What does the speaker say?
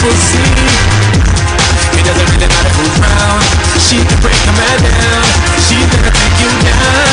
people see. It doesn't really matter who's round. She can break a man down. She's gonna take you down.